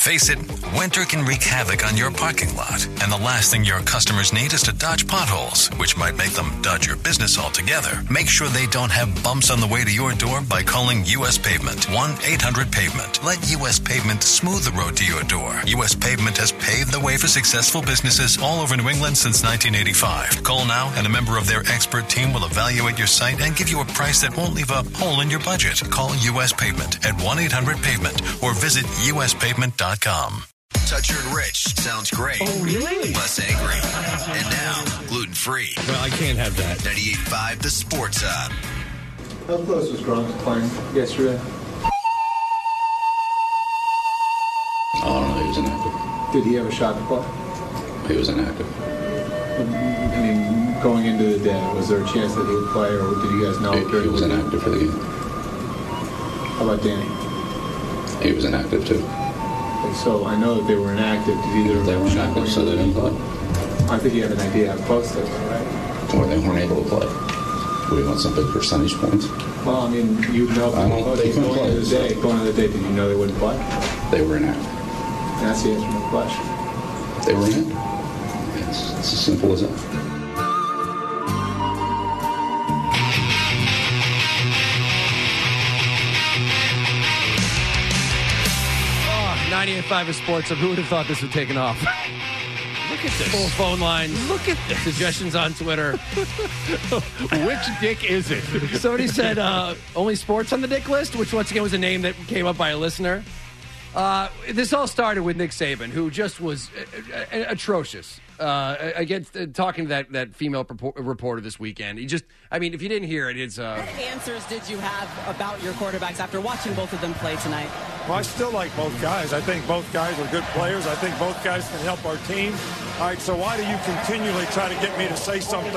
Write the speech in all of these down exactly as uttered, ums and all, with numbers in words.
Face it, winter can wreak havoc on your parking lot, and the last thing your customers need is to dodge potholes, which might make them dodge your business altogether. Make sure they don't have bumps on the way to your door by calling U S Pavement, one eight hundred pavement. Let U S Pavement smooth the road to your door. U S Pavement has paved the way for successful businesses all over New England since nineteen eighty-five. Call now, and a member of their expert team will evaluate your site and give you a price that won't leave a hole in your budget. Call U S Pavement at one eight hundred pavement or visit U S pavement dot com. Toucher and Rich sounds great. Oh, really? Less angry. And now, gluten-free. Well, I can't have that. ninety-eight point five The Sports Hub. How close was Gronk playing yesterday? I don't know. He was inactive. Did he have a shot to play? He was inactive. I mean, going into the day, was there a chance that he would play, or did you guys know? He, during he was the game? inactive for the game. How about Danny? He was inactive too. Okay, so I know that they were inactive. Did either of They them were shot inactive, going so they into didn't the play. game? I think you have an idea how close they were, right? Or they weren't able to play. What, do you want some big percentage points? Well, I mean, you know, I don't- they couldn't going into the play, day, so- going into the day, did you know they wouldn't play? They were inactive. And that's the answer to my question. They were inactive. It's, it's as simple as that. ninety-eight point five of Sports Hub. Who would have thought this would taken off? Look at this. Full phone lines. Look at this. Suggestions on Twitter. Which dick is it? Somebody said uh, only sports on the dick list, which once again was a name that came up by a listener. Uh, this all started with Nick Saban, who just was uh, uh, atrocious. Uh, against uh, talking to that, that female report- reporter this weekend. He just, I mean, if you didn't hear it, it's... Uh, what answers did you have about your quarterbacks after watching both of them play tonight? Well, I still like both guys. I think both guys are good players. I think both guys can help our team. All right, so why do you continually try to get me to say something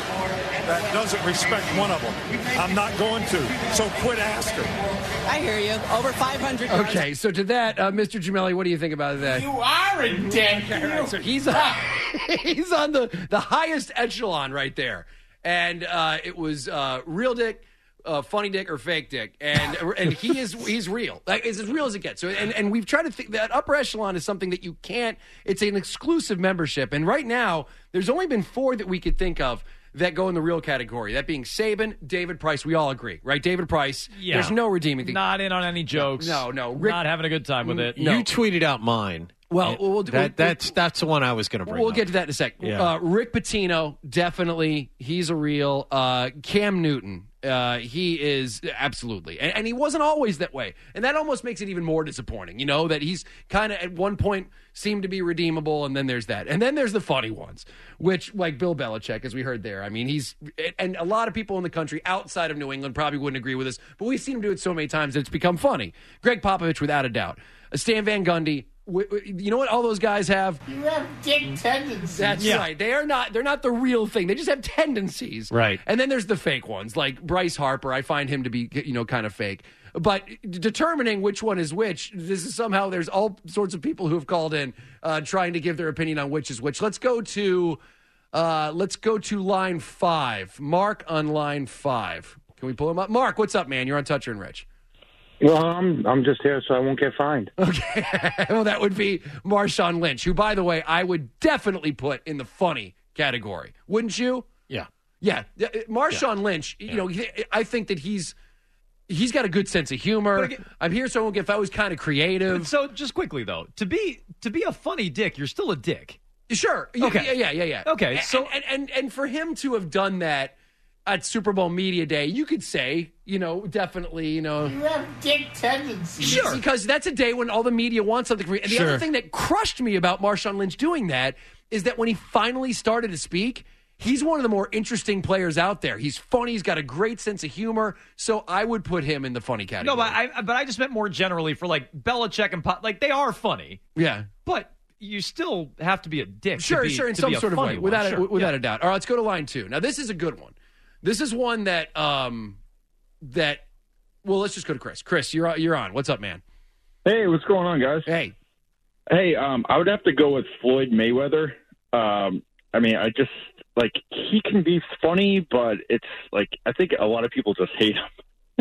that doesn't respect one of them? I'm not going to. So quit asking. I hear you. Over five hundred yards. Okay, so to that, uh, Mister Gemelli, what do you think about that? You are a dick. Right, so he's on, he's on the, the highest echelon right there. And uh, it was uh, real dick, uh, funny dick, or fake dick. And and he is he's real. Like, it's as real as it gets. So and, and we've tried to think that upper echelon is something that you can't, it's an exclusive membership. And right now, there's only been four that we could think of that go in the real category. That being Saban, David Price. We all agree, right? David Price. Yeah. There's no redeeming. Not in on any jokes. No, no. Rick, not having a good time with it. No. You tweeted out mine. Well, It- we'll, that, we'll, that's that's the one I was going to bring We'll up. get to that in a sec. Yeah. Uh, Rick Pitino, definitely. He's a real. Uh, Cam Newton, uh, he is absolutely. And, and he wasn't always that way. And that almost makes it even more disappointing, you know, that he's kind of at one point seemed to be redeemable, and then there's that. And then there's the funny ones, which, like Bill Belichick, as we heard there. I mean, he's, and a lot of people in the country outside of New England probably wouldn't agree with us, but we've seen him do it so many times that it's become funny. Greg Popovich, without a doubt. Stan Van Gundy. You know what all those guys have? You have dick tendencies. That's Yeah. right. They are not. They're not the real thing. They just have tendencies. Right. And then there's the fake ones, like Bryce Harper. I find him to be, you know, kind of fake. But determining which one is which, this is somehow there's all sorts of people who have called in uh, trying to give their opinion on which is which. Let's go to, uh, let's go to line five. Mark on line five. Can we pull him up? Mark, what's up, man? You're on Toucher and Rich. Well, I'm I'm just here so I won't get fined. Okay. Well, that would be Marshawn Lynch, who, by the way, I would definitely put in the funny category. Wouldn't you? Yeah. Yeah. Marshawn yeah. Lynch, you yeah. know, I think that he's he's got a good sense of humor. Again, I'm here so I won't get, if I was kind of creative. So just quickly, though, to be to be a funny dick, you're still a dick. Sure. Okay. Yeah, yeah, yeah, yeah. Okay. So and, and, and, and for him to have done that at Super Bowl Media Day, you could say, you know, definitely, you know. You have dick tendencies. Sure. Because that's a day when all the media wants something from you. And the sure. other thing that crushed me about Marshawn Lynch doing that is that when he finally started to speak, he's one of the more interesting players out there. He's funny. He's got a great sense of humor. So I would put him in the funny category. No, but I, but I just meant more generally for, like, Belichick and Pop. Like, they are funny. Yeah. But you still have to be a dick. Sure, to be, sure, in to some be a sort of way. one. Without, sure. a, without yeah. a doubt. All right, let's go to line two. Now, this is a good one. This is one that, um, that, well, let's just go to Chris. Chris, you're you're on. What's up, man? Hey, what's going on, guys? Hey. Hey, um, I would have to go with Floyd Mayweather. Um, I mean, I just, like, he can be funny, but it's, like, I think a lot of people just hate him.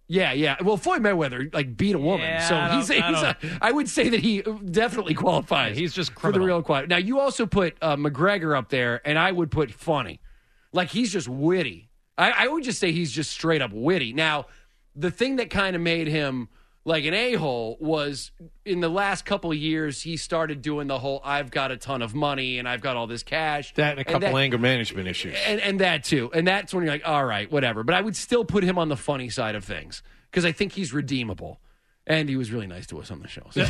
Yeah, yeah. Well, Floyd Mayweather like beat a woman, Yeah, so I he's, don't- I he's a, I would say that he definitely qualifies. Yeah, he's just for the criminal. real quality. Now, you also put uh, McGregor up there, and I would put funny. Like he's just witty. I, I would just say he's just straight up witty. Now, the thing that kind of made him like an a-hole was in the last couple of years he started doing the whole I've got a ton of money and I've got all this cash. That and a couple that, anger management issues. And, and that too. And that's when you're like, all right, whatever. But I would still put him on the funny side of things because I think he's redeemable. And he was really nice to us on the show. So.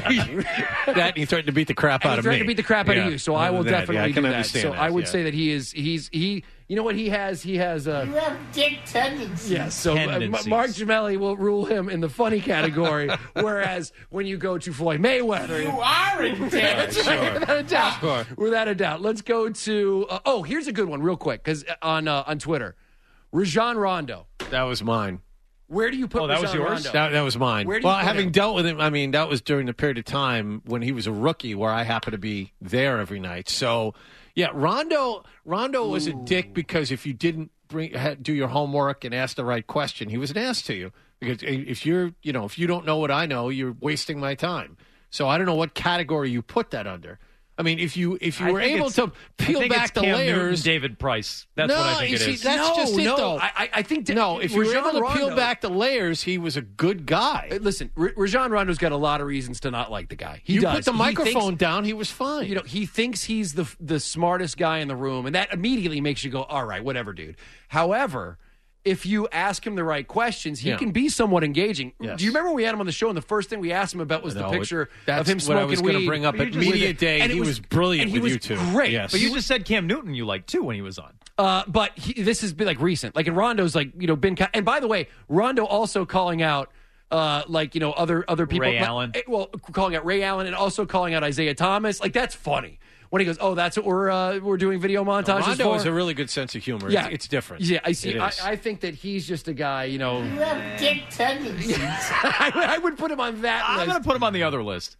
That he threatened to beat the crap And out he of threatened me. to beat the crap out Yeah. of you. So I will That, definitely yeah, I can do that. understand So that, I would yeah. say that he is he's he. You know what he has? He has uh, You have dick tendencies. Yes, so uh, Tendencies. M- Mark Gemelli will rule him in the funny category, whereas when you go to Floyd Mayweather, You are a dick. That's right, without a doubt, Sure. without a doubt. Let's go to uh, oh, here's a good one, real quick, because on uh, on Twitter, Rajon Rondo. That was mine. Where do you put Oh, that was Rajon yours? Rondo? That, that was mine. Where do you well, put having him? dealt with him, I mean, that was during the period of time when he was a rookie where I happened to be there every night. So, yeah, Rondo Rondo was a dick because if you didn't bring had, do your homework and ask the right question, he was an ass to you. Because if you're, you know, if you don't know what I know, you're wasting my time. So I don't know what category you put that under. I mean, if you if you I were think able it's- to peel I think back it's the Cam layers, Newton, David Price. That's no, what I think you it see, is. that's no, just it, no. though. I, I- I think that no, if you were Rajon able to peel Rondo- back the layers, he was a good guy. Uh, Listen, R- Rajon Rondo's got a lot of reasons to not like the guy. He you does. put the He microphone thinks- down, he was fine. You know, he thinks he's the the smartest guy in the room, and that immediately makes you go, "All right, whatever, dude." However, if you ask him the right questions, he Yeah. can be somewhat engaging. Yes. Do you remember when we had him on the show, and the first thing we asked him about was No, the picture it- that's of him what smoking I was weed? gonna bring up But at you just- Media with it. Day. And it He was brilliant and he with was you two. Great, Yes. But you just said Cam Newton you liked too when he was on. Uh, but he, this has been like recent. Like, and Rondo's like, you know, been. ki- And by the way, Rondo also calling out, uh, like, you know, other other people. Ray like- Allen. eh, Well, calling out Ray Allen and also calling out Isaiah Thomas. Like, that's funny. When he goes, oh, that's what we're uh, we're doing video montages Rondo for. has a really good sense of humor. Yeah. It's, it's different. Yeah, I see. It I, is. I think that he's just a guy, you know. You have dick tendencies. I, I would put him on that I'm list. going to put him on the other list.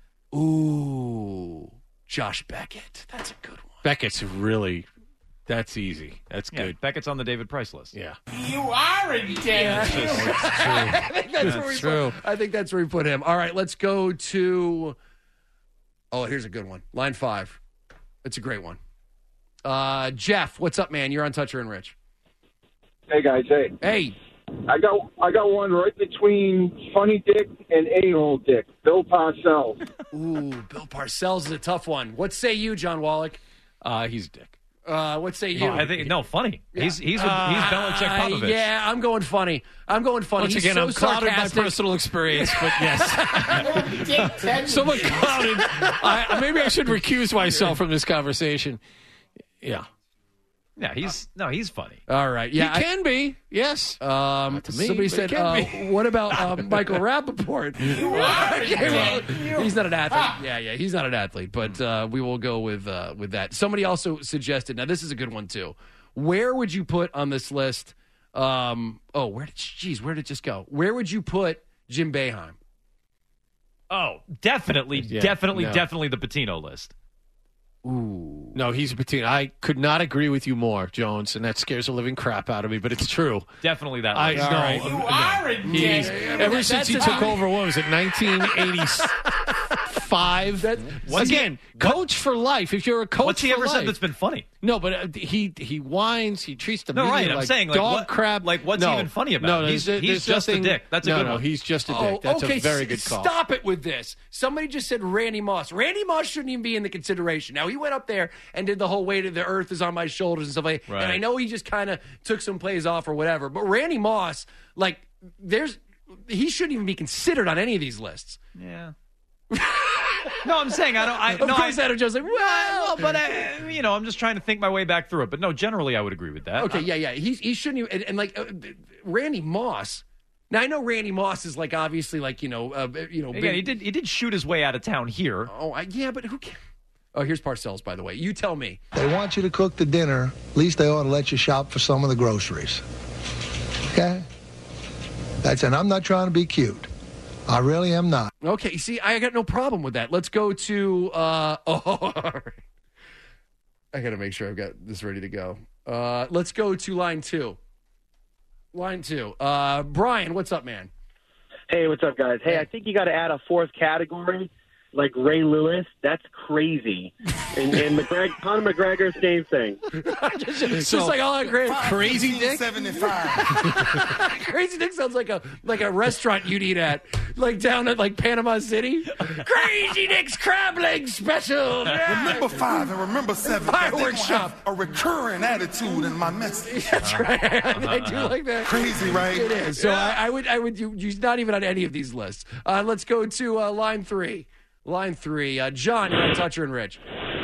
Ooh, Josh Beckett. That's a good one. Beckett's really, that's easy. That's Yeah, good. Beckett's on the David Price list. Yeah. You are a dick. I think that's, where we true. Put, I think that's where we put him. All right, let's go to. Oh, here's a good one. Line five. It's a great one. Uh, Jeff, what's up, man? You're on Toucher and Rich. Hey guys, hey, Hey, I got I got one right between Funny Dick and A-hole Dick, Bill Parcells. ooh, Bill Parcells is a tough one. What say you, John Wallach? Uh, he's a dick. Uh, what say you? Oh, I think no funny. He's he's a, Uh, he's Belichick Popovich. Yeah, I'm going funny. I'm going funny. Once He's again, so I'm clouded by sarcastic. personal experience, but yes. You have dick tendencies. Someone clouded. I, maybe I should recuse myself from this conversation. Yeah. Yeah, he's no, he's funny. All right. Yeah, he I- can be. Yes. Um, to me, somebody but said, it uh, can be. what about uh, Michael Rappaport? Okay, well, he's not an athlete. Yeah, yeah, he's not an athlete, but uh, we will go with uh, with that. Somebody also suggested, now this is a good one too. Where would you put on this list? Um, oh, where did, geez, where did it just go? Where would you put Jim Boeheim? Oh, definitely, Yeah, definitely, no. definitely the Patino list. Ooh. No, he's a Patino. I could not agree with you more, Jones, and that scares the living crap out of me, but it's true. Definitely that I list. no. right. You are a He's, dick. ever that- since he that's took a- over, what was it, nineteen eighty-five? What's he- Again, coach for life. If you're a coach What's he for ever life. said that's been funny? No, but uh, he he whines. He treats the No, media right, I'm like saying, like, dog what- crap. like, what's no, even funny about no, it? no, He's- there's- he's there's just a nothing- dick. That's a no, good no, one. he's just a dick. Oh, That's okay. a very s- good call. Stop it with this. Somebody just said Randy Moss. Randy Moss shouldn't even be in the consideration. Now he went up there and did the whole weight of the earth is on my shoulders and stuff like that. Right. And I know he just kind of took some plays off or whatever. But Randy Moss, like, there's he shouldn't even be considered on any of these lists. Yeah. No, I'm saying I don't. I, Of no, course, I, Adam Jones like, well, well, but I, you know, I'm just trying to think my way back through it. But no, generally, I would agree with that. okay, yeah, yeah. He he shouldn't even, and, and like uh, Randy Moss. Now I know Randy Moss is like obviously like you know uh, you know Again, big- he did he did shoot his way out of town here. Oh, I, yeah, but who can? Oh, here's Parcells, by the way. You tell me. They want you to cook the dinner. At least they ought to let you shop for some of the groceries. Okay? That's and I'm not trying to be cute. I really am not. Okay, see, I got no problem with that. Let's go to. Uh, oh, all right. I got to make sure I've got this ready to go. Uh, let's go to line two. Line two. Uh, Brian, what's up, man? Hey, what's up, guys? Hey, I think you got to add a fourth category, like Ray Lewis. That's crazy. And, and McGregor, Conor McGregor, same thing. just, just so, like all that great Crazy Dick. Crazy Dick sounds like a like a restaurant you'd eat at, like down at like Panama City. Crazy Dick's crab leg special. Yeah. Remember five and remember seven. Fireworks shop. A recurring attitude in my message. That's right. I do like that. Crazy, right? It is. So yeah. I, I would I would use not even on any of these lists. Uh, let's go to uh, line three. Line three. Uh, John, you're on Toucher and Rich.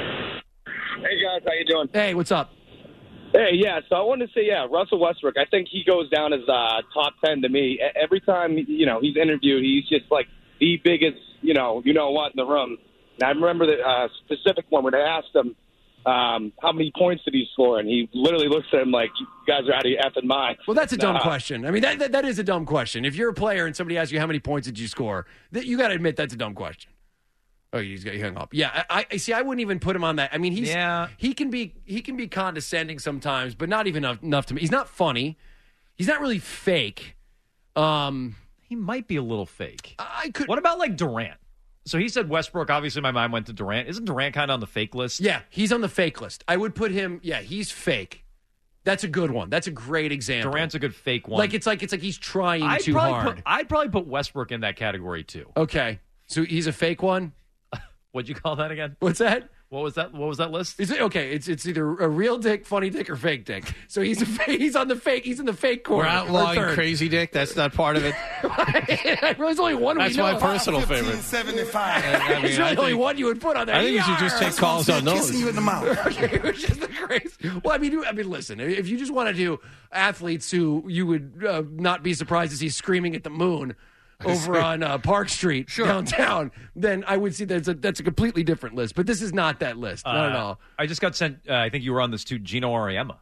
Hey, guys. How you doing? Hey, what's up? Hey, yeah. So I wanted to say, yeah, Russell Westbrook, I think he goes down as uh, top ten to me. Every time, you know, he's interviewed, he's just like the biggest, you know, you know what in the room. And I remember the uh, specific one where they asked him um, how many points did he score, and he literally looks at him like, you guys are out of your effing mind. Well, that's a dumb uh, question. I mean, that, that that is a dumb question. If you're a player and somebody asks you how many points did you score, that you got to admit that's a dumb question. Oh, he's got he hung up. Yeah, I, I see. I wouldn't even put him on that. I mean, he's yeah. he can be he can be condescending sometimes, but not even enough, enough to me. He's not funny. He's not really fake. Um, he might be a little fake. I could. What about like Durant? So he said Westbrook. Obviously, my mind went to Durant. Isn't Durant kind of on the fake list? Yeah, he's on the fake list. I would put him. Yeah, he's fake. That's a good one. That's a great example. Durant's a good fake one. Like it's like it's like he's trying I'd too probably hard. Put, I'd probably put Westbrook in that category too. Okay, so he's a fake one. What'd you call that again? What's that? What was that? What was that list? Is it okay? It's it's either a real dick, funny dick, or fake dick. So he's a fake, he's on the fake. He's in the fake corner. We're outlawing Crazy Dick. That's not part of it. There's only one. That's we know. my personal favorite. seventy-five. I mean, There's really only think, one you would put on there. I think you should just take calls on those. Kissing you in the mouth. Okay, which is the crazy. Well, I mean, you, I mean, listen. If you just want to do athletes who you would uh, not be surprised to see screaming at the moon over on uh, Park Street sure. downtown, then I would see that's a that's a completely different list. But this is not that list, not uh, at all. I just got sent. Uh, I think you were on this too. Gino Auriemma.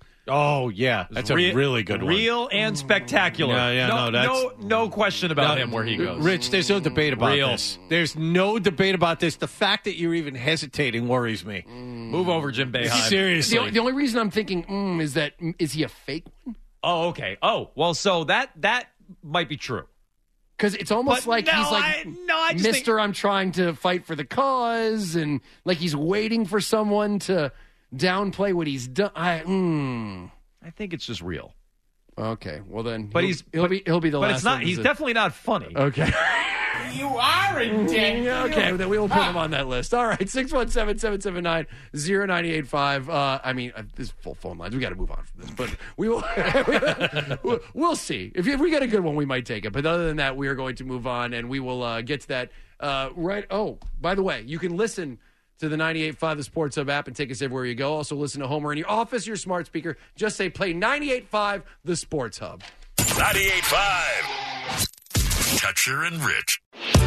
Oh yeah, that's Re- a really good one. Real and spectacular. Yeah, yeah, no, no, that's no, no question about no, him where he goes. Rich, there's no debate about Real. this. There's no debate about this. The fact that you're even hesitating worries me. Move over, Jim Boeheim. Seriously, The, the only reason I'm thinking mm, is that mm, is he a fake one? Oh, okay. Oh, well, so that that might be true. Because it's almost But like no, he's like, I- no, I just Mister think- I'm trying to fight for the cause, and like he's waiting for someone to downplay what he's done. I, mm. I think it's just real. Okay, well then, But he'll, he's he'll but, be he'll be the but last. it's not. one He's to- definitely not funny. Okay. You are a dick. Okay, then we will put him on that list. All right, six one seven, seven seven nine, zero nine eight five. Uh, I mean, uh, this is full phone lines. We got to move on from this, but we will. we'll, we'll see. If, if we get a good one, we might take it. But other than that, we are going to move on, and we will uh, get to that uh, right. Oh, by the way, you can listen to the ninety-eight point five The Sports Hub app and take us everywhere you go. Also, listen to Homer in your office, your smart speaker. Just say play ninety-eight point five The Sports Hub. ninety-eight point five Toucher and Rich.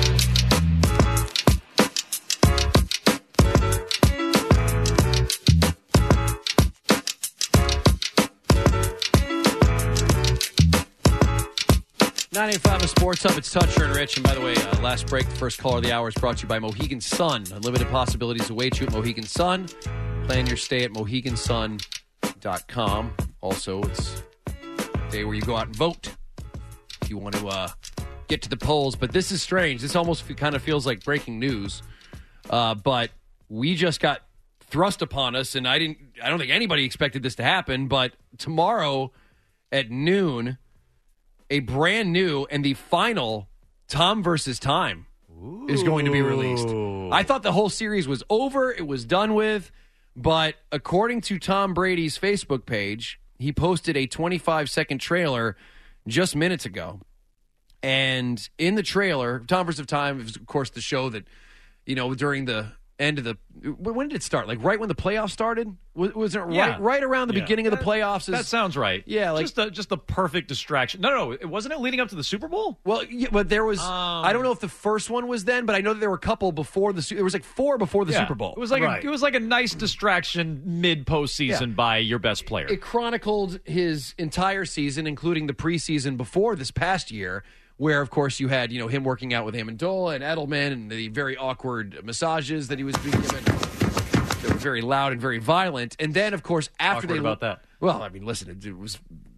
ninety-eight point five The Sports Hub, it's Toucher and Rich. And by the way, uh, last break, the first caller of the hour is brought to you by Mohegan Sun. Unlimited possibilities await you at Mohegan Sun. Plan your stay at mohegan sun dot com. Also, it's a day where you go out and vote if you want to uh, get to the polls. But this is strange. This almost f- kind of feels like breaking news. Uh, but we just got thrust upon us, and I didn't. I don't think anybody expected this to happen. But tomorrow at noon, a brand new and the final Tom versus Time Ooh. is going to be released. I thought the whole series was over. It was done with. But according to Tom Brady's Facebook page, he posted a twenty-five second trailer just minutes ago. And in the trailer, Tom versus Time is, of course, the show that, you know, during the end of the when did it start? Like right when the playoffs started? Was, was it right Yeah. right around the Yeah. beginning of the playoffs? Is, That sounds right. Yeah, like just a, just the perfect distraction. No, no, it wasn't it leading up to the Super Bowl? Well, yeah, but there was. Um, I don't know if the first one was then, but I know that there were a couple before the. Su- There was like four before the Yeah. Super Bowl. It was like Right. a, it was like a nice distraction mid postseason Yeah. by your best player. It chronicled his entire season, including the preseason before this past year, where, of course, you had you know him working out with Amendola and Edelman and the very awkward massages that he was being given. They were very loud and very violent. And then, of course, after Awkward they about that. Well, I mean, listen, it, it was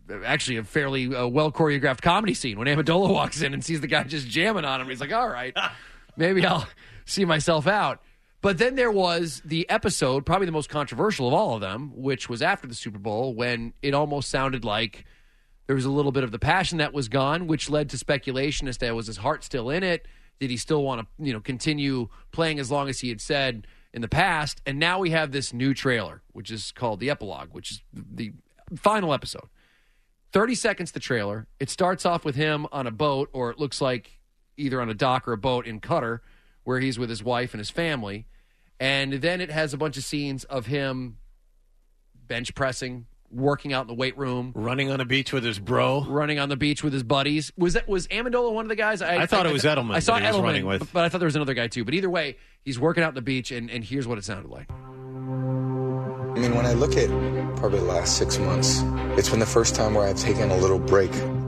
actually a fairly uh, well choreographed comedy scene when Amendola walks in and sees the guy just jamming on him. He's like, all right, maybe I'll see myself out. But then there was the episode, probably the most controversial of all of them, which was after the Super Bowl, when it almost sounded like there was a little bit of the passion that was gone, which led to speculation as to was his heart still in it? Did he still want to, you know, continue playing as long as he had said in the past? And now we have this new trailer, which is called The Epilogue, which is the final episode. thirty seconds, the trailer. It starts off with him on a boat, or it looks like either on a dock or a boat in Qatar, where he's with his wife and his family. And then it has a bunch of scenes of him bench pressing, working out in the weight room, running on a beach with his bro, running on the beach with his buddies. Was that was Amendola one of the guys? I, I thought I, it was Edelman. I saw that he was Edelman running with, but I thought there was another guy too. But either way, he's working out on the beach, and, and here's what it sounded like. I mean, when I look at probably the last six months, it's been the first time where I've taken a little break.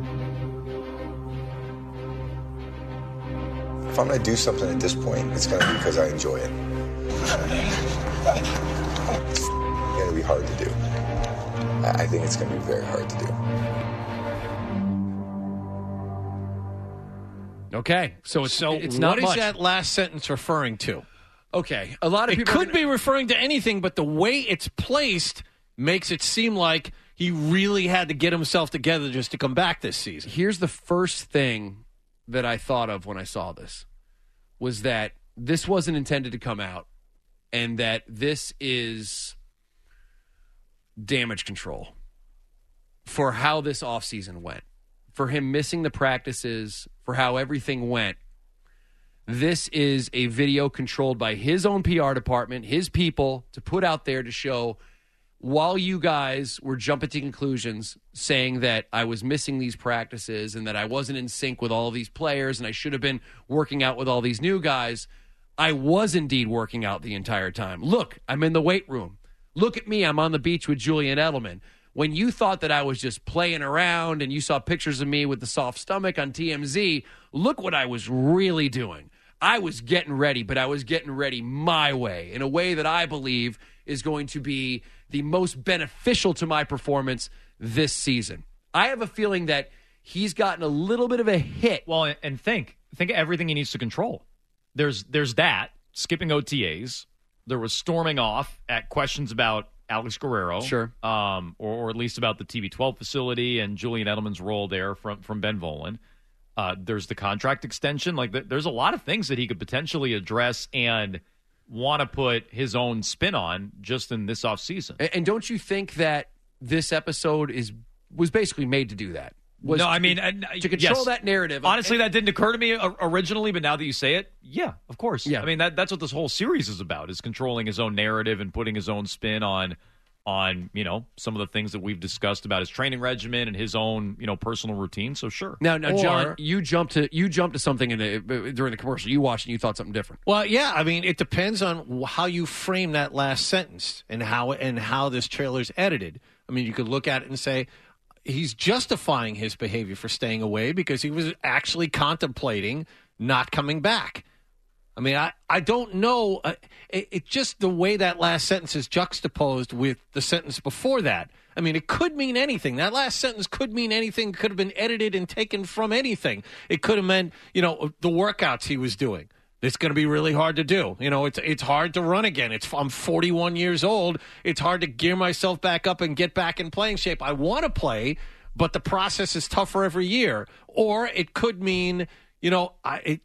If I'm going to do something at this point, it's going to be because I enjoy it. It's going to be hard to do. I think it's going to be very hard to do. Okay, so it's so it's not what much. is that last sentence referring to? Okay, a lot of it people could gonna... be referring to anything, but the way it's placed makes it seem like he really had to get himself together just to come back this season. Here's the first thing that I thought of when I saw this, was that this wasn't intended to come out, and that this is damage control for how this offseason went, for him missing the practices, for how everything went. This is a video controlled by his own P R department, his people, to put out there to show, while you guys were jumping to conclusions saying that I was missing these practices and that I wasn't in sync with all of these players and I should have been working out with all these new guys, I was indeed working out the entire time. Look, I'm in the weight room. Look at me. I'm on the beach with Julian Edelman. When you thought that I was just playing around and you saw pictures of me with the soft stomach on T M Z, look what I was really doing. I was getting ready, but I was getting ready my way, in a way that I believe is going to be the most beneficial to my performance this season. I have a feeling that he's gotten a little bit of a hit. Well, and think, think of everything he needs to control. There's, there's that, skipping O T As. There was storming off at questions about Alex Guerrero. Sure. Um, or, or at least about the T B twelve facility and Julian Edelman's role there from, from Ben Volin. Uh, there's the contract extension. Like, th- there's a lot of things that he could potentially address and want to put his own spin on just in this offseason. And, and don't you think that this episode is was basically made to do that? Was no, I mean, to, uh, to control yes. that narrative. Honestly, and, that didn't occur to me originally, but now that you say it, yeah, of course. Yeah. I mean, that that's what this whole series is about, is controlling his own narrative and putting his own spin on on, you know, some of the things that we've discussed about his training regimen and his own, you know, personal routine. So sure. Now, now, Or- John, you jumped to you jumped to something in the, during the commercial. You watched and you thought something different. Well, yeah, I mean, it depends on how you frame that last sentence and how and how this trailer's edited. I mean, you could look at it and say he's justifying his behavior for staying away because he was actually contemplating not coming back. I mean, I, I don't know. Uh, it, it just the way that last sentence is juxtaposed with the sentence before that. I mean, it could mean anything. That last sentence could mean anything. Could have been edited and taken from anything. It could have meant, you know, the workouts he was doing. It's going to be really hard to do. You know, it's it's hard to run again. It's I'm forty-one years old. It's hard to gear myself back up and get back in playing shape. I want to play, but the process is tougher every year. Or it could mean, you know, I. It,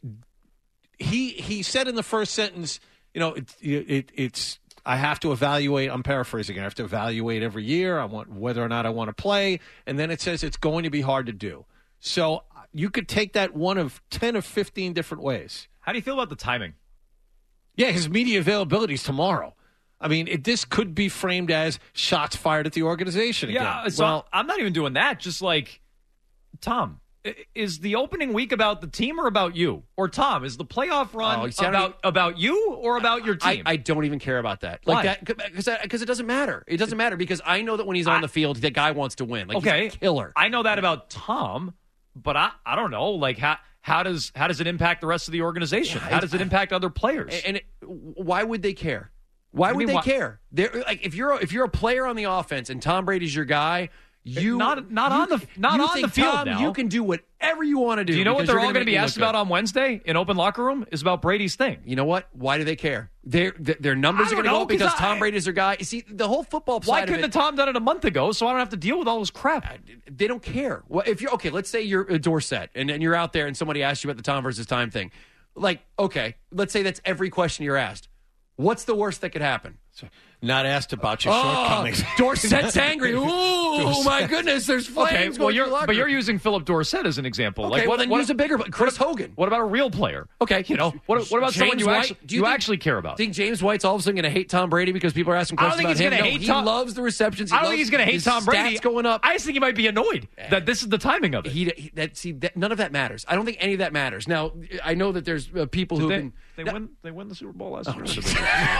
He he said in the first sentence, you know, it, it, it's I have to evaluate. I'm paraphrasing. I have to evaluate every year. I want whether or not I want to play, and then it says it's going to be hard to do. So you could take that one of ten or fifteen different ways. How do you feel about the timing? Yeah, his media availability is tomorrow. I mean, it, this could be framed as shots fired at the organization again. Yeah, so well, I'm not even doing that. Just like, Tom, is the opening week about the team or about you? Or Tom, is the playoff run Oh, see, I about don't- about you or about your team? I, I don't even care about that. Why? Like that because because it doesn't matter. It doesn't matter because I know that when he's on the field, that guy wants to win. Like okay, he's a killer. I know that about Tom, but I I don't know. Like how how does how does it impact the rest of the organization? Yeah, how does it impact other players? And it, why would they care? Why I would mean, they why- care? They're like if you're a, if you're a player on the offense and Tom Brady's your guy, You not not you, on the not you on think, the field Tom, now. You can do whatever you want to do. Do you know what because they're you're all going to be make me asked look about good. on Wednesday in open locker room? Is about Brady's thing. You know what? Why do they care? Their their numbers I are going to don't go know, up because 'cause I- Tom Brady's their guy. You see, the whole football side Why of couldn't it, the Tom done it a month ago so I don't have to deal with all this crap? they don't care. Well, if you're okay, let's say you're a Dorsett and, and you're out there and somebody asks you about the Tom versus time thing. Like, okay, let's say that's every question you're asked. What's the worst that could happen? Not asked about your Oh, shortcomings. Dorsett's angry. Ooh, Dorset. my goodness, there's flames. Okay, well, going you're, through the locker but you're room. using Philip Dorsett as an example. Okay, like, well, what, then what, use a bigger Chris Hogan. What about a real player? Okay, You know, what, what about someone James you White? actually Do you, you think- actually care about? Think James White's all of a sudden going to hate Tom Brady because people are asking I don't questions think about he's him? going to No, hate he Tom. loves the receptions. He I don't loves think he's going to hate his Tom Brady. stats going up. I just think he might be annoyed that this is the timing of it. He, he that see that none of that matters. I don't think any of that matters. Now I know that there's uh, people Did who they, can. they no, win. They win the Super Bowl last Oh, year. Jesus.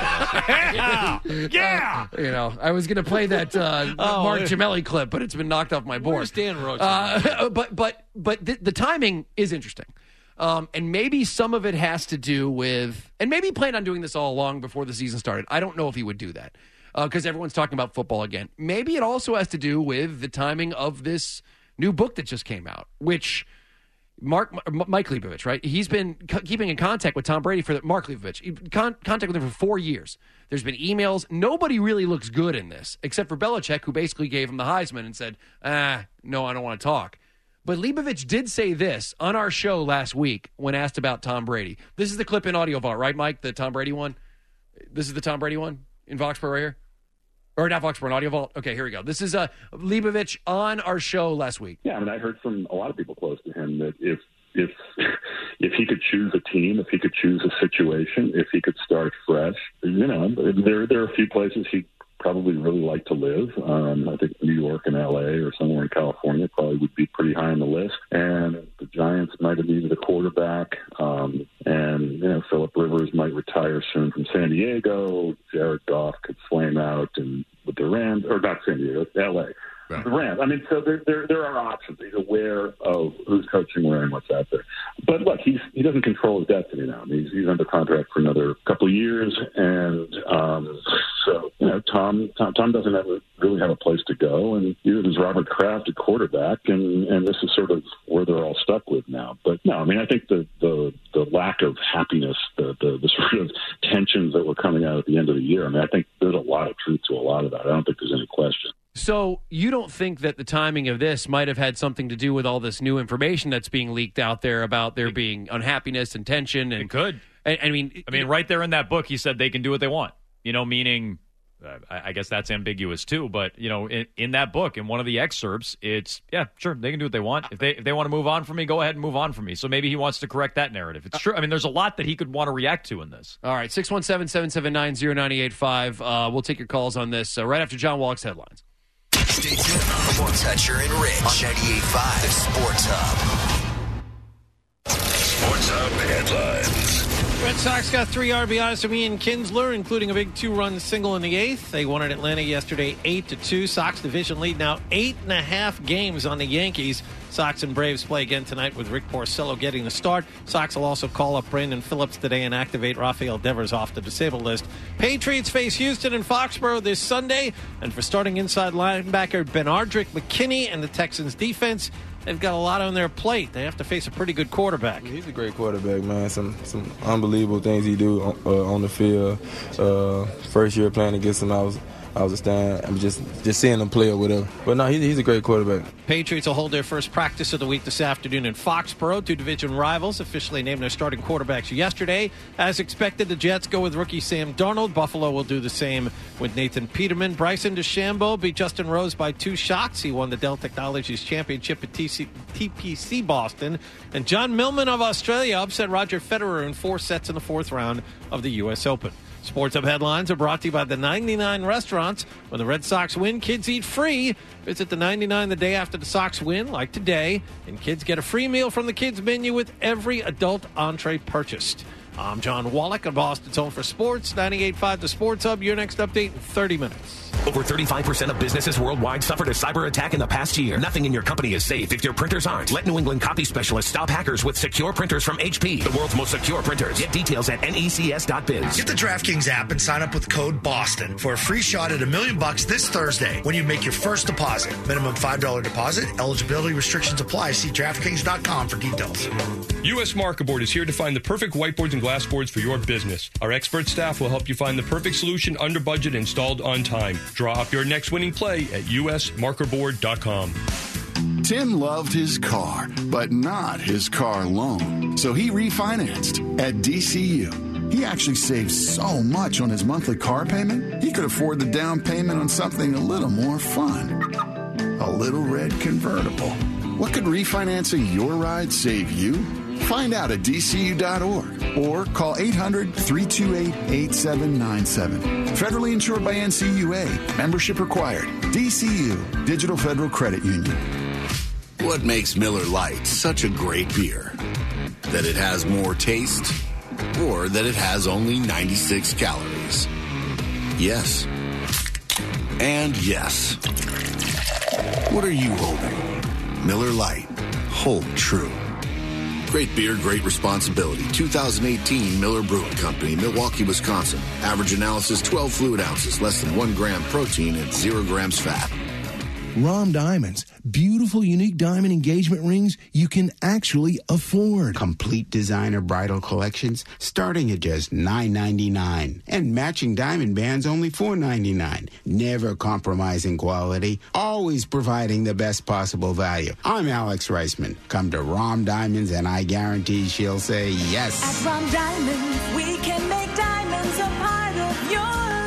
yeah, yeah. You know, I was going to play that uh, Oh, Mark yeah. Gimelli clip, but it's been knocked off my board. Where's Dan Roach? Uh, but but but the, the timing is interesting, um, and maybe some of it has to do with, and maybe he planned on doing this all along before the season started. I don't know if he would do that because uh, everyone's talking about football again. Maybe it also has to do with the timing of this new book that just came out, which. Mark, M- Mike Leibovich, right? He's been c- keeping in contact with Tom Brady for the, Mark Leibovich, he- con- contact with him for four years. There's been emails. Nobody really looks good in this, except for Belichick, who basically gave him the Heisman and said, "Ah, no, I don't want to talk." But Leibovich did say this on our show last week when asked about Tom Brady. This is the clip in Audio Vault, right, Mike? The Tom Brady one. This is the Tom Brady one in Foxborough right here. Or not Foxborough, an Audio Vault. Okay, here we go. This is uh, Leibovich on our show last week. Yeah, I mean, I heard from a lot of people close to him that if if if he could choose a team, if he could choose a situation, if he could start fresh, you know, there there are a few places he'd probably really like to live. Um, I think New York and L A or somewhere in California probably would be pretty high on the list. And the Giants might have needed a quarterback. Um, and, you know, Phillip Rivers might retire soon from San Diego. Jared Goff could flame out and with the Rams, or not San Diego, L A. The Rams. I mean, so there, there there are options. He's aware of who's coaching where and what's out there. But look, he's he doesn't control his destiny now. I mean, he's, he's under contract for another couple of years, and um, so you know, Tom, Tom Tom doesn't have a, really have a place to go, and neither does Robert Kraft at quarterback, and and this is sort of where they're all stuck with now. But no, I mean, I think the the the lack of happiness, the the, the sort of tensions that were coming out at the end of the year. I mean, I think there's a lot of truth to a lot of that. I don't think there's any question. So you don't think that the timing of this might have had something to do with all this new information that's being leaked out there about there being unhappiness and tension? And It could. I, I mean, I mean, right there in that book, he said they can do what they want. You know, meaning, uh, I I guess that's ambiguous too. But you know, in, in that book, in one of the excerpts, it's yeah, sure, they can do what they want. If they if they want to move on from me, go ahead and move on from me. So maybe he wants to correct that narrative. It's true. I mean, there's a lot that he could want to react to in this. All right, six one seven, seven seven nine, zero nine eight five. Uh, we'll take your calls on this uh, right after John Wallach's headlines. Stay tuned for more Toucher and Rich on ninety-eight point five Sports Hub. Sports Hub headlines. Red Sox got three R B Is from Ian Kinsler, including a big two-run single in the eighth. They won at Atlanta yesterday, eight to two. Sox division lead now eight and a half games on the Yankees. Sox and Braves play again tonight with Rick Porcello getting the start. Sox will also call up Brandon Phillips today and activate Rafael Devers off the disabled list. Patriots face Houston and Foxborough this Sunday. And for starting inside linebacker Benardrick McKinney and the Texans defense, they've got a lot on their plate. They have to face a pretty good quarterback. He's a great quarterback, man. Some some unbelievable things he do on, uh, on the field. Uh, first year playing against him, I was I was a stand. I'm just just seeing him play or whatever. But no, he's, he's a great quarterback. Patriots will hold their first practice of the week this afternoon in Foxborough. Two division rivals officially named their starting quarterbacks yesterday. As expected, the Jets go with rookie Sam Darnold. Buffalo will do the same with Nathan Peterman. Bryson DeChambeau beat Justin Rose by two shots. He won the Dell Technologies Championship at T C, T P C Boston. And John Millman of Australia upset Roger Federer in four sets in the fourth round of the U S Open. Sports Hub headlines are brought to you by the ninety-nine restaurants. When the Red Sox win, kids eat free. Visit the ninety-nine the day after the Sox win, like today, and kids get a free meal from the kids menu with every adult entree purchased. I'm John Wallach of Boston's Home for Sports, ninety-eight point five The Sports Hub. Your next update in thirty minutes. Over thirty-five percent of businesses worldwide suffered a cyber attack in the past year. Nothing in your company is safe if your printers aren't. Let New England copy specialists stop hackers with secure printers from H P, the world's most secure printers. Get details at N E C S dot biz. Get the DraftKings app and sign up with code BOSTON for a free shot at a million bucks this Thursday when you make your first deposit. Minimum five dollars deposit. Eligibility restrictions apply. See DraftKings dot com for details. U S Marker Board is here to find the perfect whiteboards and glass boards for your business. Our expert staff will help you find the perfect solution under budget installed on time. Draw up your next winning play at U S marker board dot com. Tim loved his car, but not his car loan. So he refinanced at D C U. He actually saved so much on his monthly car payment, he could afford the down payment on something a little more fun. A little red convertible. What could refinancing your ride save you? Find out at D C U dot org or call eight hundred, three two eight, eight seven nine seven. Federally insured by N C U A. Membership required. D C U, Digital Federal Credit Union. What makes Miller Lite such a great beer? That it has more taste or that it has only ninety-six calories? Yes. And yes. What are you holding? Miller Lite. Hold true. Great beer, great responsibility. two thousand eighteen Miller Brewing Company, Milwaukee, Wisconsin. Average analysis, twelve fluid ounces, less than one gram protein and zero grams fat. Rom Diamonds. Beautiful, unique diamond engagement rings you can actually afford. Complete designer bridal collections starting at just nine ninety-nine. And matching diamond bands only four ninety-nine. Never compromising quality. Always providing the best possible value. I'm Alex Reisman. Come to Rom Diamonds and I guarantee she'll say yes. At Rom Diamonds, we can make diamonds a part of your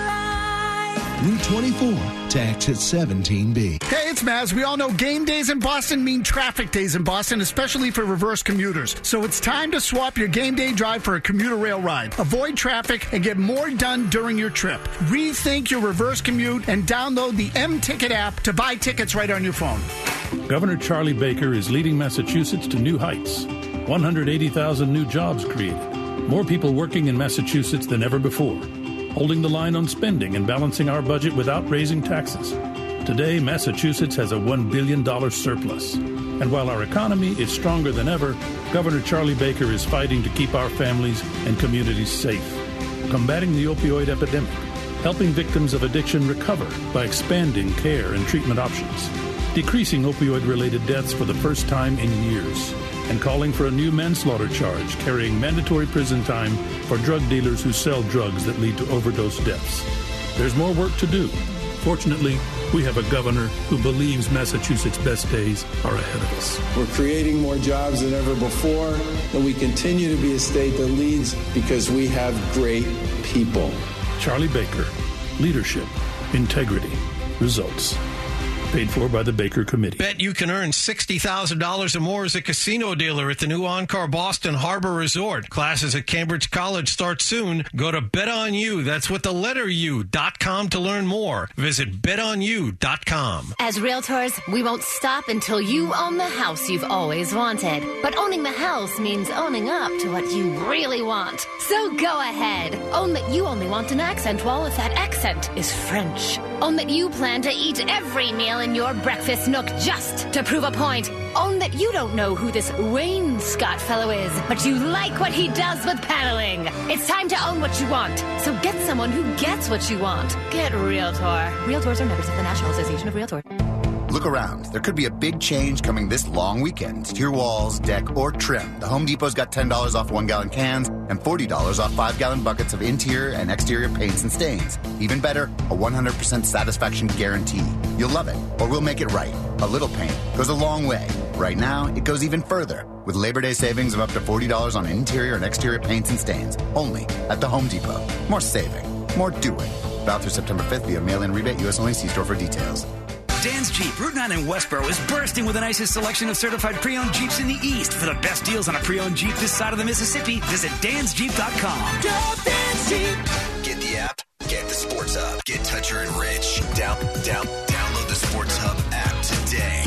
life. Route twenty-four, tax at seventeen B. Hey, it's Maz. We all know game days in Boston mean traffic days in Boston, especially for reverse commuters. So it's time to swap your game day drive for a commuter rail ride. Avoid traffic and get more done during your trip. Rethink your reverse commute and download the M-Ticket app to buy tickets right on your phone. Governor Charlie Baker is leading Massachusetts to new heights. one hundred eighty thousand new jobs created. More people working in Massachusetts than ever before. Holding the line on spending and balancing our budget without raising taxes. Today, Massachusetts has a one billion dollars surplus. And while our economy is stronger than ever, Governor Charlie Baker is fighting to keep our families and communities safe. Combating the opioid epidemic, helping victims of addiction recover by expanding care and treatment options, decreasing opioid-related deaths for the first time in years, and calling for a new manslaughter charge carrying mandatory prison time for drug dealers who sell drugs that lead to overdose deaths. There's more work to do. Fortunately, we have a governor who believes Massachusetts' best days are ahead of us. We're creating more jobs than ever before, and we continue to be a state that leads because we have great people. Charlie Baker. Leadership. Integrity. Results. Paid for by the Baker Committee. Bet you can earn sixty thousand dollars or more as a casino dealer at the new Encore Boston Harbor Resort. Classes at Cambridge College start soon. Go to BetOnYou, that's with the letter U, dot com to learn more. Visit bet on you dot com. As realtors, we won't stop until you own the house you've always wanted. But owning the house means owning up to what you really want. So go ahead. Own that you only want an accent wall if that accent is French. Own that you plan to eat every meal in your breakfast nook just to prove a point. Own that you don't know who this Wayne Scott fellow is, but you like what he does with paneling. It's time to own what you want. So get someone who gets what you want. Get Realtor. Realtors are members of the National Association of Realtors. Look around. There could be a big change coming this long weekend. To your walls, deck, or trim. The Home Depot's got ten dollars off one-gallon cans and forty dollars off five-gallon buckets of interior and exterior paints and stains. Even better, a one hundred percent satisfaction guarantee. You'll love it, or we'll make it right. A little paint goes a long way. Right now, it goes even further with Labor Day savings of up to forty dollars on interior and exterior paints and stains. Only at the Home Depot. More saving. More doing. Valid through September fifth via mail-in rebate. U S only. See store for details. Dan's Jeep, Route nine in Westboro, is bursting with the nicest selection of certified pre-owned Jeeps in the East. For the best deals on a pre-owned Jeep this side of the Mississippi, visit dans jeep dot com. Go Dan's Jeep. Get the app, get the Sports Hub, get Toucher and Rich. Down, down, download the Sports Hub app today.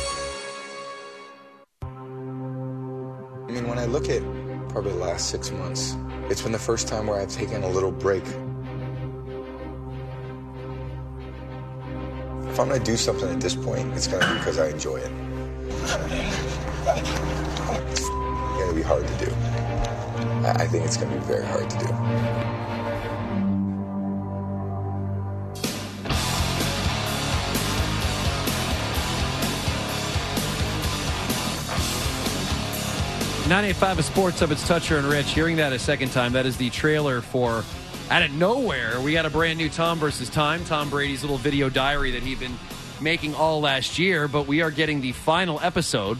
I mean, when I look at probably the last six months, it's been the first time where I've taken a little break. If I'm going to do something at this point, it's going to be because I enjoy it. It's going to be hard to do. I I think it's going to be very hard to do. nine eighty-five of Sports Hub, it's Toucher and Rich. Hearing that a second time, that is the trailer for, out of nowhere, we got a brand new Tom versus Time, Tom Brady's little video diary that he'd been making all last year, but we are getting the final episode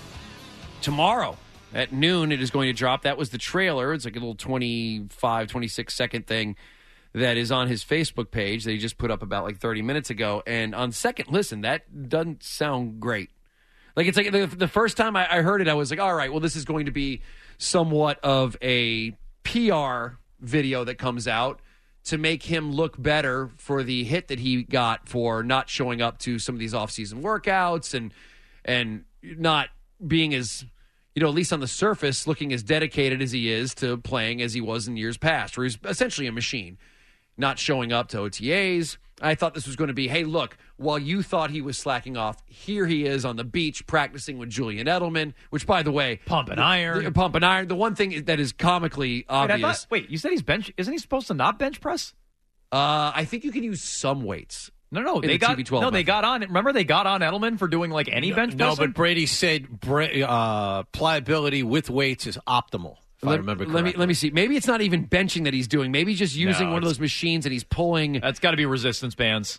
tomorrow at noon. It is going to drop. That was the trailer. It's like a little twenty-five, twenty-six second thing that is on his Facebook page that he just put up about like thirty minutes ago. And on second listen, that doesn't sound great. Like, it's like the, the first time I, I heard it, I was like, all right, well, this is going to be somewhat of a P R video that comes out to make him look better for the hit that he got for not showing up to some of these off-season workouts and and not being as, you know, at least on the surface, looking as dedicated as he is to playing as he was in years past, where he's essentially a machine, not showing up to O T As. I thought this was going to be, hey, look, while you thought he was slacking off, here he is on the beach practicing with Julian Edelman, which, by the way... Pump and iron. The, pump and iron. The one thing that is comically obvious... Wait, I thought, wait, you said he's bench... Isn't he supposed to not bench press? Uh, I think you can use some weights. No, no, they the got T B twelve no, they method. got on. Remember, they got on Edelman for doing like any No, bench no, press. but Brady said bra- uh, pliability with weights is optimal. If Let, I remember let correctly. me let me see. Maybe it's not even benching that he's doing. Maybe he's just using No, one of it's- those machines and he's pulling. That's got to be resistance bands.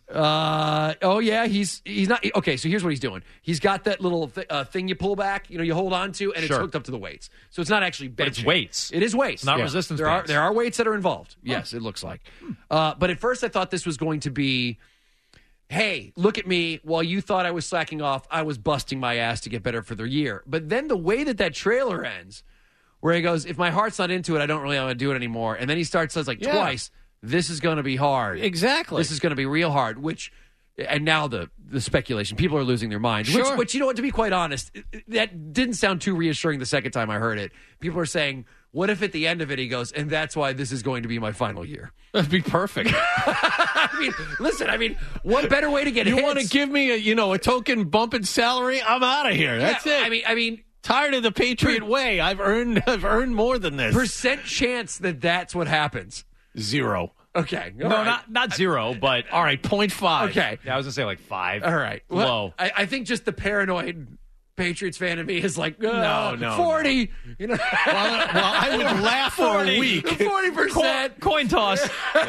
Uh oh yeah, he's he's not okay. So here's what he's doing. He's got that little th- uh, thing you pull back, you know, you hold on to, and Sure. it's hooked up to the weights. So it's not actually benching. But it's weights. It is weights. It's not Yeah. resistance There are bands. there are weights that are involved. Yes, it looks like. Uh, but at first I thought this was going to be, hey, look at me. While you thought I was slacking off, I was busting my ass to get better for the year. But then the way that that trailer ends, where he goes, if my heart's not into it, I don't really want to do it anymore. And then he starts, says like Yeah. twice, this is going to be hard. Exactly. This is going to be real hard, which, and now the, the speculation, people are losing their minds. Sure. Which, which, you know what, to be quite honest, that didn't sound too reassuring the second time I heard it. People are saying, what if at the end of it he goes, and that's why this is going to be my final year? That'd be perfect. I mean, listen, I mean, what better way to get You hits? want to give me a you know a token bump in salary? I'm out of here. That's Yeah, it. I mean, I mean, tired of the Patriot way. I've earned I've earned more than this. percent chance that that's what happens. Zero. Okay. all No, right. not not zero, but All right, point five. Okay. yeah, I was gonna say like five. All right. Well, Low. I, I think just the paranoid Patriots fan of me is like, uh, No, no, forty. You know, Well, well, I would laugh for a forty. week. forty percent. Coin toss.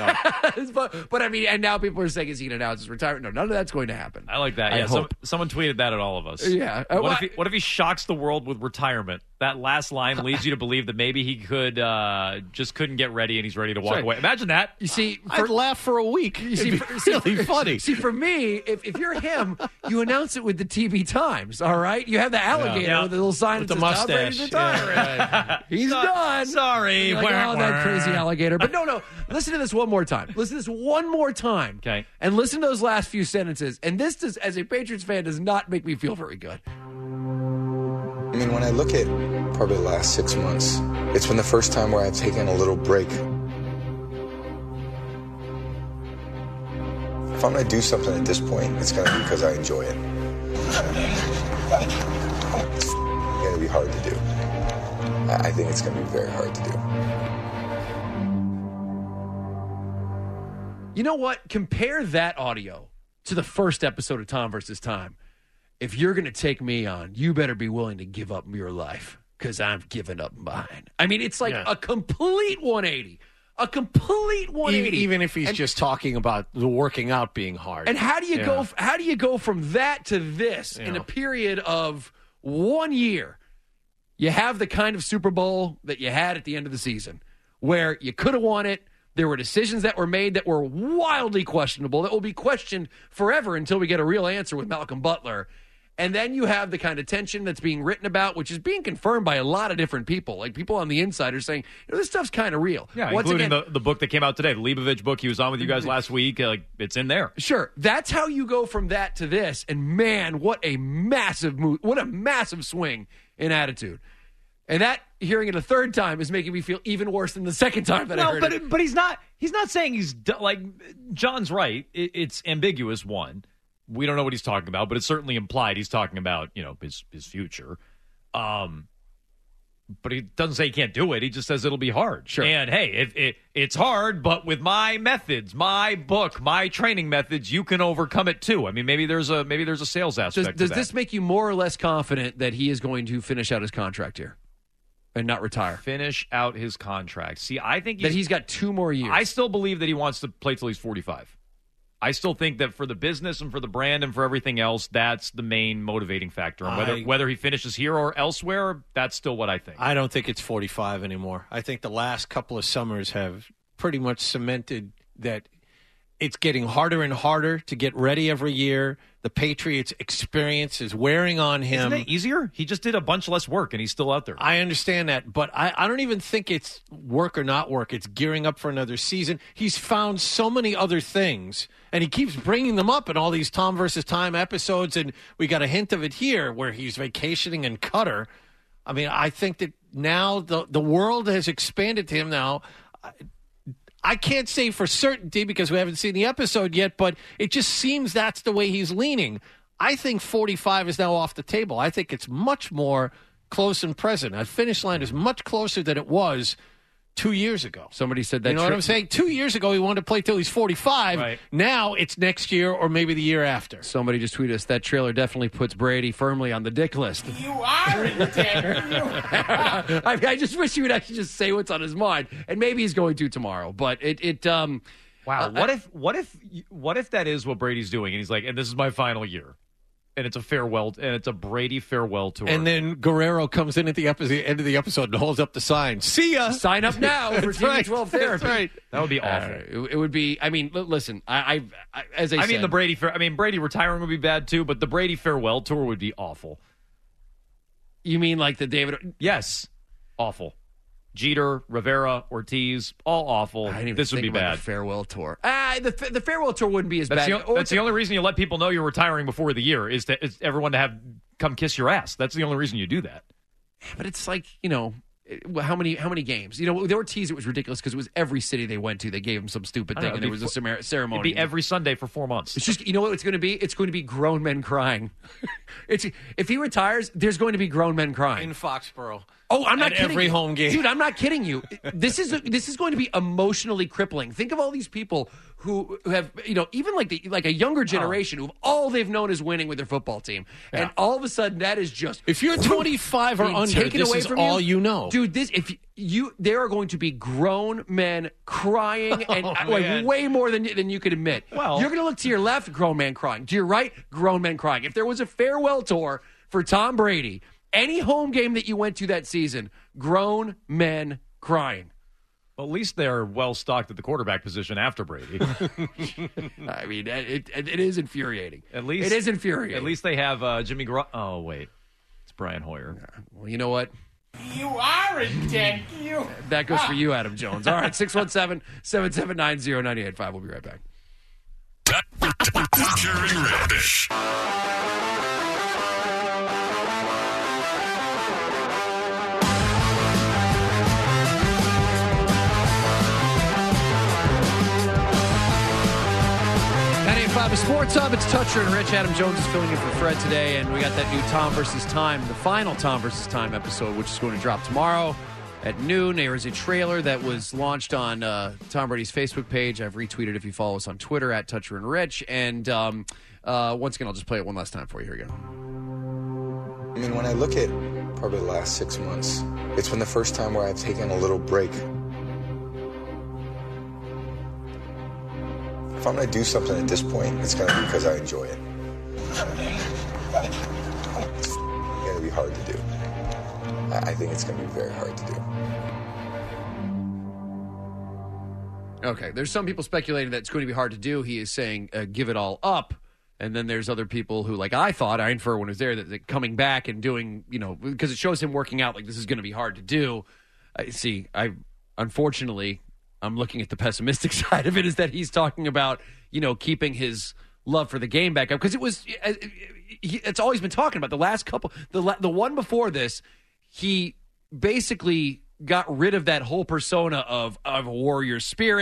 but, but I mean, and now people are saying, is he going to announce his retirement? No, none of that's going to happen. I like that. I Yeah, some, hope. someone tweeted that at all of us. Yeah. Uh, What well, if, he, what if he shocks the world with retirement? That last line leads you to believe that maybe he could uh, just couldn't get ready and he's ready to walk Sorry. away. Imagine that. You see, I'd laugh for a week. You see, It'd for, be see, really for- funny. See, for me, if, if you're him, you announce it with the T V Times, all right? You have the alligator Yeah. with the little sign With that the says Tom Brady's mustache. retiring. Yeah, He's done. Sorry. You're like, Wah, oh, that wah. crazy alligator. But no, no. Listen to this one more time. Listen to this one more time. Okay. And listen to those last few sentences. And this, does, as a Patriots fan, does not make me feel very good. I mean, when I look at probably the last six months, it's been the first time where I've taken a little break. If I'm going to do something at this point, it's going to be because I enjoy it. It's going to be hard to do. I I think it's going to be very hard to do. You know what? Compare that audio to the first episode of Tom versus Time. If you're going to take me on, you better be willing to give up your life because I'm giving up mine. I mean, it's like Yeah. a complete one eighty. A complete one Even, eighty. even if he's And- just talking about the working out being hard. And how do you Yeah. go? How do you go from that to this in Yeah. a period of one year? You have the kind of Super Bowl that you had at the end of the season, where you could have won it. There were decisions that were made that were wildly questionable, that will be questioned forever until we get a real answer with Malcolm Butler. And then you have the kind of tension that's being written about, which is being confirmed by a lot of different people. Like people on the inside are saying, you know, this stuff's kind of real. Yeah, Once including again, the, the book that came out today, the Leibovich book. He was on with you guys last week. Uh, Like it's in there. Sure. That's how you go from that to this. And man, what a massive move. What a massive swing in attitude. And that, hearing it a third time, is making me feel even worse than the second time that I No, heard but it. but he's not. He's not saying he's do- like John's right. It, it's ambiguous. One, we don't know what he's talking about, but it's certainly implied he's talking about, you know, his his future. Um, but he doesn't say he can't do it. He just says it'll be hard. Sure. And hey, if it, it's hard, but with my methods, my book, my training methods, you can overcome it too. I mean, maybe there's a maybe there's a sales aspect. Does, does to that. this make you more or less confident that he is going to finish out his contract here and not retire? Finish out his contract. See, I think he's, that he's got two more years. I still believe that he wants to play till he's forty-five. I still think that for the business and for the brand and for everything else, that's the main motivating factor. And whether I- whether he finishes here or elsewhere, that's still what I think. I don't think it's forty-five anymore. I think the last couple of summers have pretty much cemented that it's getting harder and harder to get ready every year. The Patriots' experience is wearing on him. Isn't it easier? He just did a bunch less work, and he's still out there. I understand that, but I, I don't even think it's work or not work. It's gearing up for another season. He's found so many other things, and he keeps bringing them up in all these Tom versus Time episodes, and we got a hint of it here where he's vacationing in Qatar. I mean, I think that now the, the world has expanded to him now. I can't say for certainty because we haven't seen the episode yet, but it just seems that's the way he's leaning. I think forty-five is now off the table. I think it's much more close and present. That finish line is much closer than it was two years ago. Somebody said that. You know tri- what I'm saying? Two years ago, he wanted to play till he's forty-five. Right. Now it's next year or maybe the year after. Somebody just tweeted us that trailer definitely puts Brady firmly on the dick list. You are a dick. I, mean, I just wish he would actually just say what's on his mind, and maybe he's going to tomorrow. But it, it um, Wow. uh, What if what if what if that is what Brady's doing, and he's like, and this is my final year, and it's a farewell, and it's a Brady farewell tour, And then Guerrero comes in at the episode, end of the episode and holds up the sign. See ya. Sign up now for That's T V right. twelve That's therapy. right. That would be awful. Uh, it, it would be. I mean, l- listen. I, I, I as I, I said, mean, the Brady. Fa- I mean, Brady retiring would be bad too, but the Brady farewell tour would be awful. You mean like the David? Yes, awful. Jeter, Rivera, Ortiz, all awful. I didn't even This would think be about bad. the farewell tour. Ah, the the farewell tour wouldn't be as That's, bad. the, Or that's the only reason you let people know you're retiring before the year is to is everyone to have come kiss your ass. That's the only reason you do that. But it's like, you know, it- well, how many how many games? You know, with Ortiz, it was ridiculous because it was every city they went to. They gave him some stupid I thing, know, and there it'd was be a cemer- ceremony. It'd be every Sunday for four months. It's just, you know what it's going to be? It's going to be grown men crying. It's if he retires, there's going to be grown men crying. In Foxborough. Oh, I'm not At kidding every you. home game. Dude, I'm not kidding you. This is this is going to be emotionally crippling. Think of all these people who who have, you know, even like the like a younger generation who all they've known is winning with their football team. Yeah. And all of a sudden that is just If you're twenty-five or being under, taken this away is from all you know. Dude, this if you there are going to be grown men crying and Oh, like man. way more than than you could admit. Well- you're going to look to your left, grown man crying. To your right, grown men crying. If there was a farewell tour for Tom Brady, any home game that you went to that season, grown men crying. Well, at least they're well stocked at the quarterback position after Brady. I mean, it, it, it is infuriating. At least it is infuriating. At least they have uh, Jimmy Gar. Oh wait, it's Brian Hoyer. Well, you know what? You are a dick. You. That goes for you, Adam Jones. All right, six one seven, seven seven nine, zero nine eight five. We'll be right back. Toucher and Rich. ninety-eight point five Sports Hub. It's Toucher and Rich. Adam Jones is filling in for Fred today, and we got that new Tom versus Time, the final Tom versus Time episode, which is going to drop tomorrow at noon. There is a trailer that was launched on uh, Tom Brady's Facebook page. I've retweeted if you follow us on Twitter at Toucher and Rich. And um, uh, once again, I'll just play it one last time for you. Here we go. I mean, when I look at probably the last six months, it's been the first time where I've taken a little break. If I'm going to do something at this point, it's going to be because I enjoy it. It's going to be hard to do. I I think it's going to be very hard to do. Okay, there's some people speculating that it's going to be hard to do. He is saying, uh, give it all up. And then there's other people who, like I thought, I infer when I was there, that, that coming back and doing, you know, because it shows him working out, like this is going to be hard to do. I see, I unfortunately, I'm looking at the pessimistic side of it, is that he's talking about, you know, keeping his love for the game back up. Because it was, it's always been talking about the last couple, the la- the one before this, he basically got rid of that whole persona of, of warrior spirit.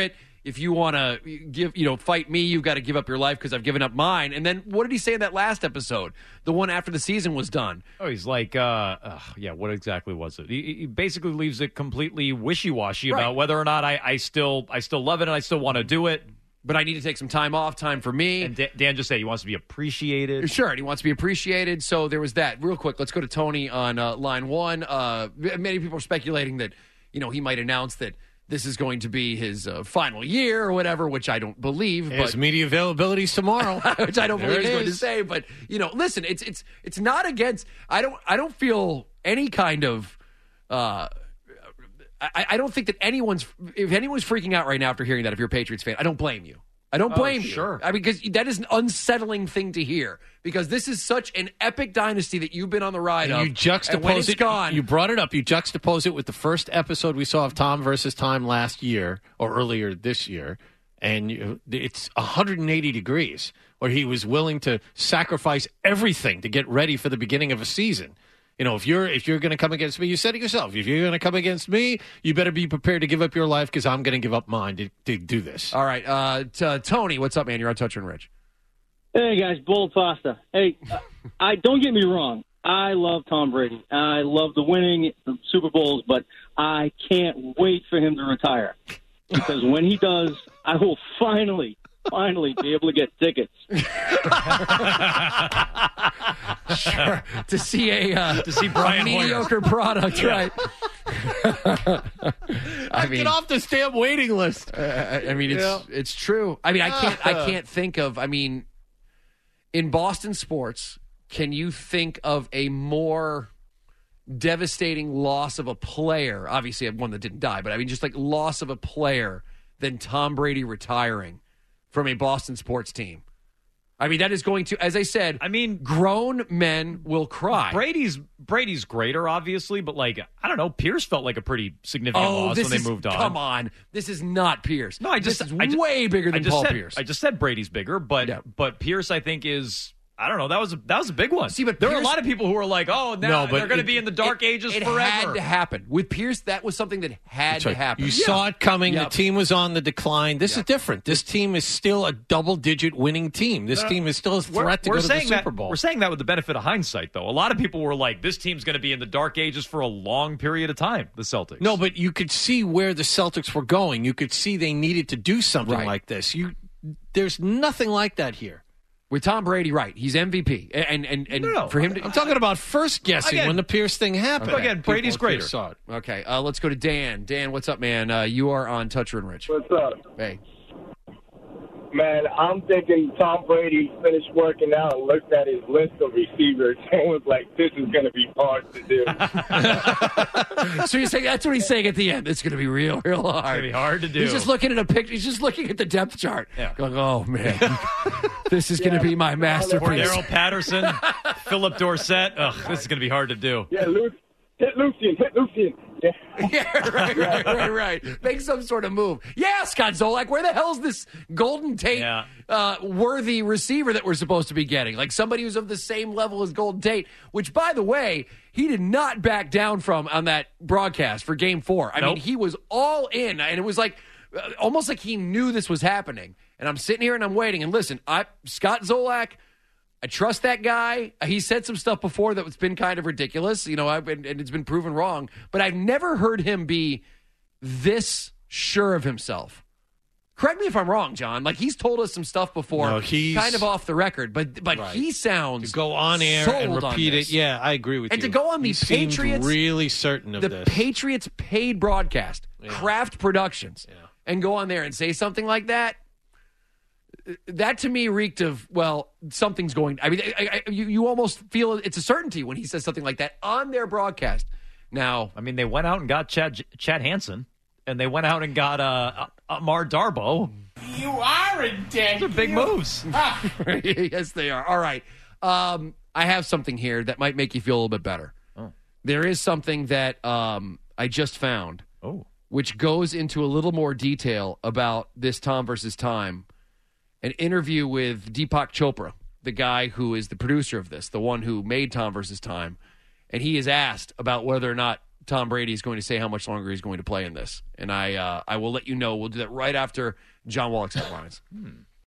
if you want to give, you know, fight me, you've got to give up your life because I've given up mine. And then what did he say in that last episode? The one after the season was done. Oh, he's like, uh, uh, yeah, what exactly was it? He, he basically leaves it completely wishy-washy Right. about whether or not I, I still I still love it and I still want to do it. But I need to take some time off, time for me. And Dan just said he wants to be appreciated. Sure, and he wants to be appreciated. So there was that. Real quick, let's go to Tony on uh, line one. Uh, many people are speculating that, you know, he might announce that this is going to be his uh, final year or whatever, which I don't believe. His but media availabilities tomorrow, which I don't There believe it he's going to is. say. But you know, listen, it's it's it's not against. I don't I don't feel any kind of. Uh, I, I don't think that anyone's. If anyone's freaking out right now after hearing that, if you're a Patriots fan, I don't blame you. I don't Oh, blame you. sure. I mean, because that is an unsettling thing to hear. Because this is such an epic dynasty that you've been on the ride And of. you juxtapose and when it's it. gone, You brought it up. You juxtapose it with the first episode we saw of Tom versus Time last year or earlier this year, and you, it's one hundred eighty degrees, where he was willing to sacrifice everything to get ready for the beginning of a season. You know, if you're if you're going to come against me, you said it yourself. If you're going to come against me, you better be prepared to give up your life because I'm going to give up mine to, to do this. All right, uh, t- uh, Tony, what's up, man? You're on Toucher and Rich. Hey guys, bowl of pasta. Hey, I don't get me wrong. I love Tom Brady. I love the winning, the Super Bowls, but I can't wait for him to retire because when he does, I will finally, finally be able to get tickets. Sure, to see a uh, to see Brian a Hoyer. mediocre product, right? I mean, Get off the stamp waiting list. Uh, I mean, it's Yeah. it's true. I mean, I can't I can't think of. I mean, in Boston sports, can you think of a more devastating loss of a player? Obviously, one that didn't die, but I mean, just like loss of a player than Tom Brady retiring from a Boston sports team. I mean, that is going to, as I said, I mean, grown men will cry. Brady's Brady's greater, obviously, but like I don't know, Pierce felt like a pretty significant Oh, loss this when is, they moved on. Come on, this is not Pierce. No, I just this is I just, way bigger I than just Paul said, Pierce. I just said Brady's bigger, but but Pierce, I think, is I don't know. That was a, that was a big one. See, but there were Pierce- a lot of people who were like, "Oh, now No, but they're going to it- be in the dark it, ages it forever." had to happen with Pierce. That was something that had That's to right. happen. You Yeah. saw it coming. Yep. The team was on the decline. This Yep. is different. This team is still a double-digit winning team. This Uh, team is still a We're, threat to we're go to the saying Super that, Bowl. We're saying that with the benefit of hindsight, though. A lot of people were like, "This team's going to be in the dark ages for a long period of time." The Celtics. No, but you could see where the Celtics were going. You could see they needed to do something Right. like this. You, there's nothing like that here. With Tom Brady, right? He's M V P, and and and No, no, for him to. I'm talking about first guessing Again- when the Pierce thing happened. Again, Brady's People greater. saw it. Okay, uh, let's go to Dan. Dan, what's up, man? Uh, you are on Toucher and Rich. What's up? Hey. Man, I'm thinking Tom Brady finished working out and looked at his list of receivers and was like, this is going to be hard to do. So you're saying that's what he's saying at the end. It's going to be real, real hard. It's going to be hard to do. He's just looking at a picture. He's just looking at the depth chart. Yeah. Going, oh man, this is going to be my Poor masterpiece. Daryl Patterson, Philip Dorsett. Ugh, this is going to be hard to do. Yeah, Lu- hit Lucian, hit Lucian. Yeah. Yeah, right, right, right, right. Make some sort of move. Yeah, Scott Zolak, where the hell's this Golden Tate Yeah. uh, worthy receiver that we're supposed to be getting? Like somebody who's of the same level as Golden Tate, which, by the way, he did not back down from on that broadcast for game four. I Nope. mean, he was all in, and it was like uh, almost like he knew this was happening. And I'm sitting here and I'm waiting. And listen, I Scott Zolak, I trust that guy. He said some stuff before that's been kind of ridiculous, you know, I've been, and it's been proven wrong. But I've never heard him be this sure of himself. Correct me if I'm wrong, John. Like, he's told us some stuff before, No, he's- kind of off the record, but but Right. he sounds To go on air and sold on repeat this. it. Yeah, I agree with And you. to go on He the seemed Patriots- really certain of the this. Patriots paid broadcast, Kraft Productions, and go on there and say something like that. That to me reeked of, well, something's going. I mean, I, I, you, you almost feel it's a certainty when he says something like that on their broadcast. Now, I mean, they went out and got Chad Chad Hansen, and they went out and got uh, Amar Darbo. You are a dick. Those are big moves. Yes, they are. All right. Um, I have something here that might make you feel a little bit better. Oh. There is something that um, I just found, oh. which goes into a little more detail about this Tom versus Time. An interview with Deepak Chopra, the guy who is the producer of this, the one who made Tom versus Time. And he is asked about whether or not Tom Brady is going to say how much longer he's going to play in this. And I uh, I will let you know. We'll do that right after John Wallach's headlines. Hmm.